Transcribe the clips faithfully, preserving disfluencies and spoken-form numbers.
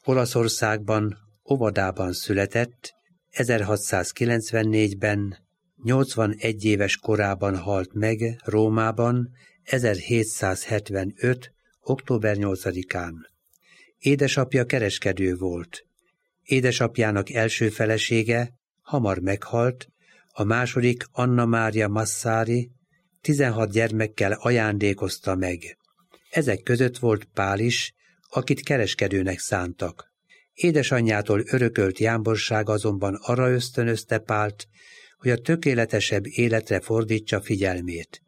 Olaszországban, óvodában született, ezerhatszázkilencvennégyben, nyolcvanegy éves korában halt meg Rómában, ezerhétszázhetvenöt. október nyolcadikán. Édesapja kereskedő volt. Édesapjának első felesége hamar meghalt, a második Anna Mária Massari tizenhat gyermekkel ajándékozta meg. Ezek között volt Pál is, akit kereskedőnek szántak. Édesanyjától örökölt jámborság azonban arra ösztönözte Pált, hogy a tökéletesebb életre fordítsa figyelmét.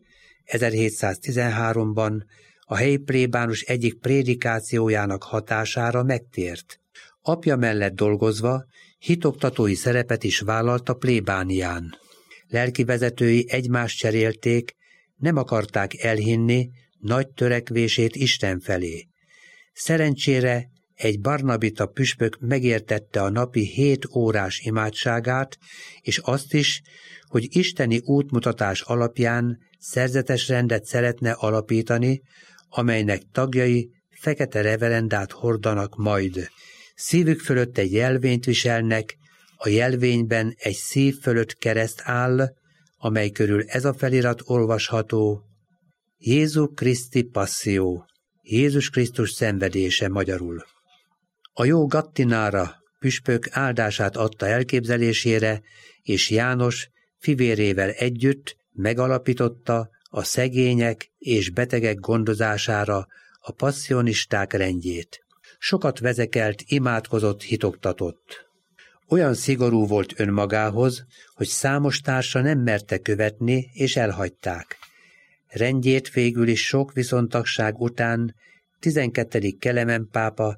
ezerhétszáztizenháromban a helyi plébánus egyik prédikációjának hatására megtért. Apja mellett dolgozva hitoktatói szerepet is vállalt a plébánián. Lelkivezetői egymást cserélték, nem akarták elhinni nagy törekvését Isten felé. Szerencsére egy barnabita püspök megértette a napi hét órás imádságát, és azt is, hogy isteni útmutatás alapján szerzetes rendet szeretne alapítani, amelynek tagjai fekete reverendát hordanak majd. Szívük fölött egy jelvényt viselnek, a jelvényben egy szív fölött kereszt áll, amely körül ez a felirat olvasható: Jézus Kriszti passzió, Jézus Krisztus szenvedése magyarul. A jó Gattinára püspök áldását adta elképzelésére, és János fivérével együtt megalapította a szegények és betegek gondozására a passzionisták rendjét. Sokat vezekelt, imádkozott, hitoktatott. Olyan szigorú volt önmagához, hogy számos társa nem merte követni, és elhagyták. Rendjét végül is sok viszontagság után tizenkettedik Kelemen pápa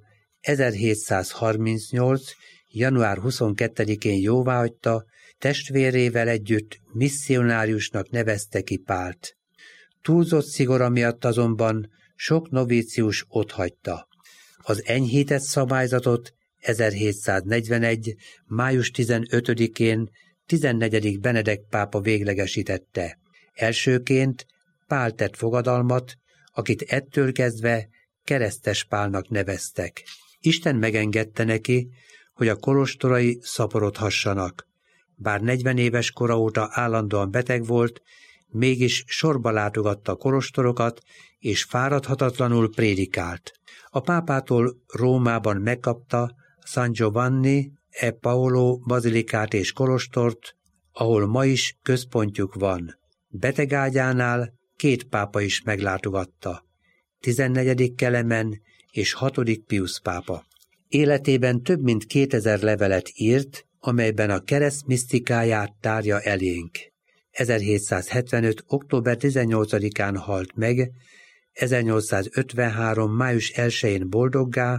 ezerhétszázharmincnyolc. január huszonkettedikén jóváhagyta, testvérével együtt misszionáriusnak nevezte ki Pált. Túlzott szigora miatt azonban sok novícius otthagyta. Az enyhített szabályzatot ezerhétszáznegyvenegy. május tizenötödikén tizennegyedik Benedek pápa véglegesítette. Elsőként Pál tett fogadalmat, akit ettől kezdve Keresztes Pálnak neveztek. Isten megengedte neki, hogy a kolostorai szaporodhassanak. Bár negyven éves kora óta állandóan beteg volt, mégis sorba látogatta a kolostorokat, és fáradhatatlanul prédikált. A pápától Rómában megkapta San Giovanni e Paolo bazilikát és kolostort, ahol ma is központjuk van. Betegágyánál két pápa is meglátogatta, tizennegyedik Kelemen és hatodik Piusz pápa. Életében több mint kétezer levelet írt, amelyben a kereszt misztikáját tárja elénk. ezerhétszázhetvenöt. október tizennyolcadikán halt meg, ezernyolcszázötvenhárom. május elsején boldoggá,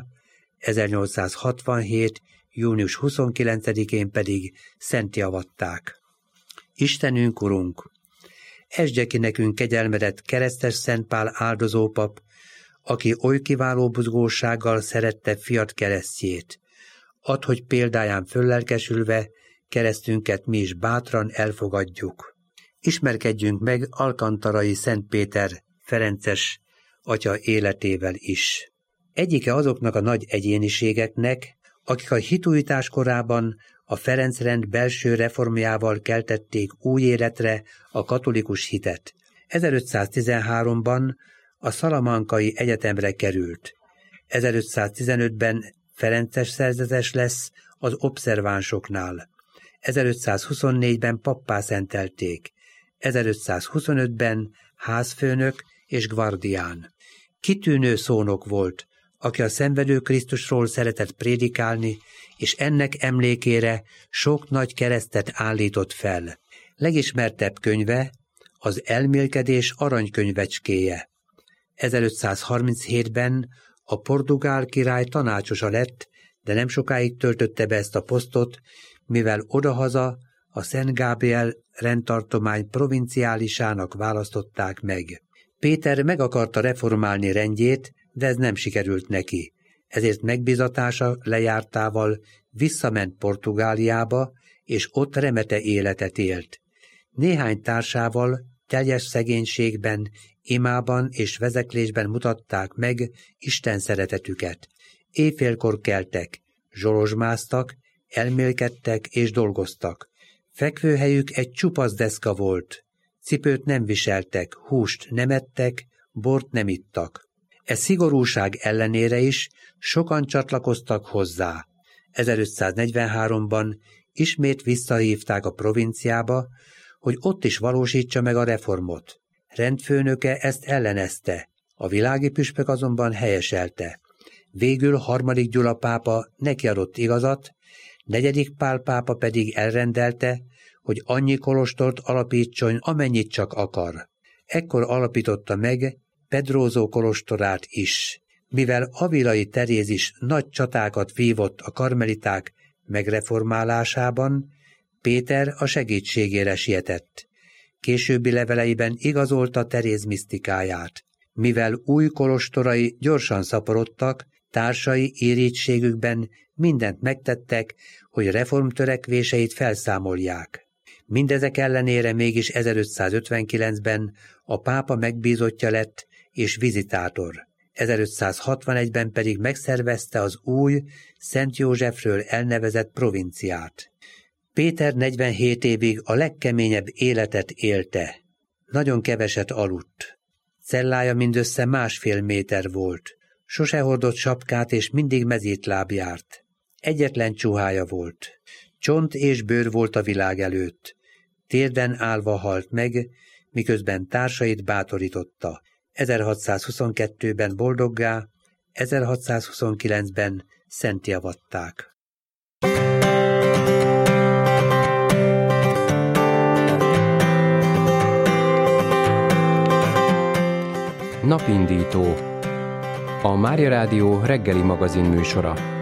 ezernyolcszázhatvanhét. június huszonkilencedikén pedig szentteavatták. Istenünk, Urunk, esdje ki nekünk kegyelmedet keresztes Szent Pál áldozópap, aki oly kiváló buzgósággal szerette fiat keresztjét. Add, hogy példáján föllelkesülve keresztünket mi is bátran elfogadjuk. Ismerkedjünk meg alkantarai Szent Péter Ferences atya életével is. Egyike azoknak a nagy egyéniségeknek, akik a hitújítás korában a Ferencrend belső reformjával keltették új életre a katolikus hitet. ezerötszáztizenháromban a Szalamankai Egyetemre került. ezerötszáztizenötben Ferences szerzetes lesz az obszervánsoknál. ezerötszázhuszonnégyben pappá szentelték. ezerötszázhuszonötben házfőnök és gvardián. Kitűnő szónok volt, aki a szenvedő Krisztusról szeretett prédikálni, és ennek emlékére sok nagy keresztet állított fel. Legismertebb könyve az Elmélkedés aranykönyvecskéje. ezerötszázharminchétben a portugál király tanácsosa lett, de nem sokáig töltötte be ezt a posztot, mivel odahaza a Szent Gábriel rendtartomány provinciálisának választották meg. Péter meg akarta reformálni rendjét, de ez nem sikerült neki. Ezért megbízatása lejártával visszament Portugáliába, és ott remete életet élt. Néhány társával teljes szegénységben, imában és vezeklésben mutatták meg Isten szeretetüket. éjfélkor keltek, zsolozsmáztak, elmélkedtek és dolgoztak. Fekvőhelyük egy csupasz deszka volt. Cipőt nem viseltek, húst nem ettek, bort nem ittak. E szigorúság ellenére is sokan csatlakoztak hozzá. ezerötszáznegyvenháromban ismét visszahívták a provinciába, hogy ott is valósítsa meg a reformot. Rendfőnöke ezt ellenezte, a világi püspök azonban helyeselte. Végül harmadik Gyula pápa nekiadott igazat, negyedik Pál pápa pedig elrendelte, hogy annyi kolostort alapítson, amennyit csak akar. Ekkor alapította meg Pedrózó kolostorát is. Mivel Avilai Teréz is nagy csatákat vívott a karmeliták megreformálásában, Péter a segítségére sietett. Későbbi leveleiben igazolta Teréz misztikáját. Mivel új kolostorai gyorsan szaporodtak, társai irítségükben mindent megtettek, hogy reformtörekvéseit felszámolják. Mindezek ellenére mégis ezerötszázötvenkilencben a pápa megbízottja lett és vizitátor. ezerötszázhatvanegyben pedig megszervezte az új, Szent Józsefről elnevezett provinciát. Péter negyvenhét évig a legkeményebb életet élte. Nagyon keveset aludt. Cellája mindössze másfél méter volt. Sose hordott sapkát és mindig mezítláb járt. Egyetlen csuhája volt. Csont és bőr volt a világ előtt. Térden állva halt meg, miközben társait bátorította. ezerhatszázhuszonkettőben boldoggá, ezerhatszázhuszonkilencben szentté avatták. Napindító. A Mária Rádió reggeli magazin műsora.